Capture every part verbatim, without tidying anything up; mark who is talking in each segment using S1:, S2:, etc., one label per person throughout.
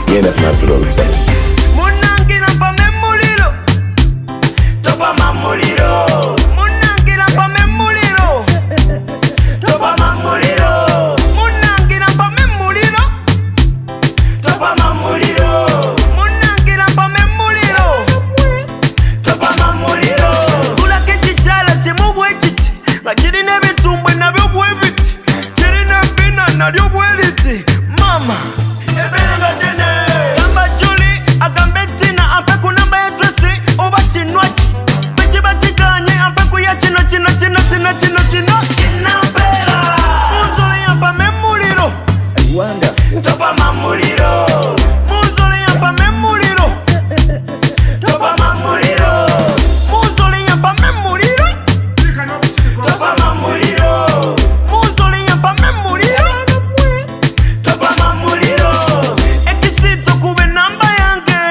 S1: Yenda tunasula olutalo.
S2: Munangira pa memuliro. Topa mamuliro. Munangira pa memuliro. Topa mamuliro. Munangira pa memuliro. Topa mamuliro. Munangira pa memuliro. Topa mamuliro. Ulake chichala chimubwe chiti. Lakini nebitumbwe nabyo bwebiti. Chirina bina nabyo bweliti. Mama Ebenga dene Kamba Julie Agambe tina Ampe kunamba ya dresi Oba chinwaji Bechi bachi ganye Ampe kuya chino chino chino chino chino chino China pera Muzuli yampa memuliro
S1: Wanda
S2: Topa mamuliro Muzuli yampa memuliro Topa mamuliro Muzuli yampa memuliro Topa mamuliro Muzuli yampa memuliro Topa mamuliro Ekisito kube namba yange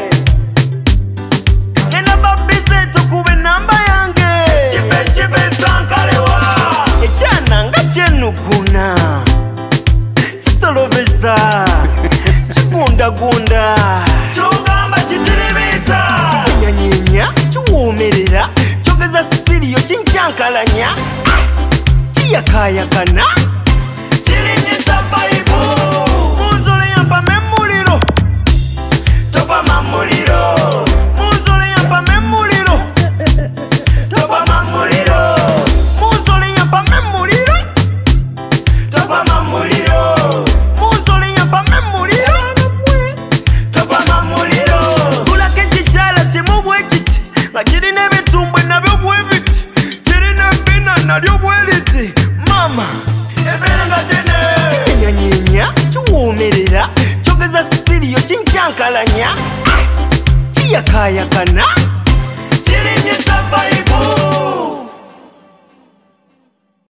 S2: Nena babise tukube namba yange Chipe chipe sankalewa Echana nga chenukuna Chisolobeza Chikunda gunda Chogamba chitiribita Chinyanyenya Chuwomerera Chogeza stereo chinchankalanya Chiyakayakana Chirinyisa vaibu Muzuli yampa memuliro Topa mamuliro Muzuli yampa memuliro Topa mamuliro Muzuli yampa memuliro Topa mamuliro Muzuli yampa memuliro Topa mamuliro Ulake chichala chimubwe chiti Lakini nebitumbwe nabyo bwebiti Chirina bina nabyo bweliti Mama Ebenga dene Nyanyenya Chuwomerera Chogeza stereo chinchankalanya Chiyakayakana Chirinyisa vaibu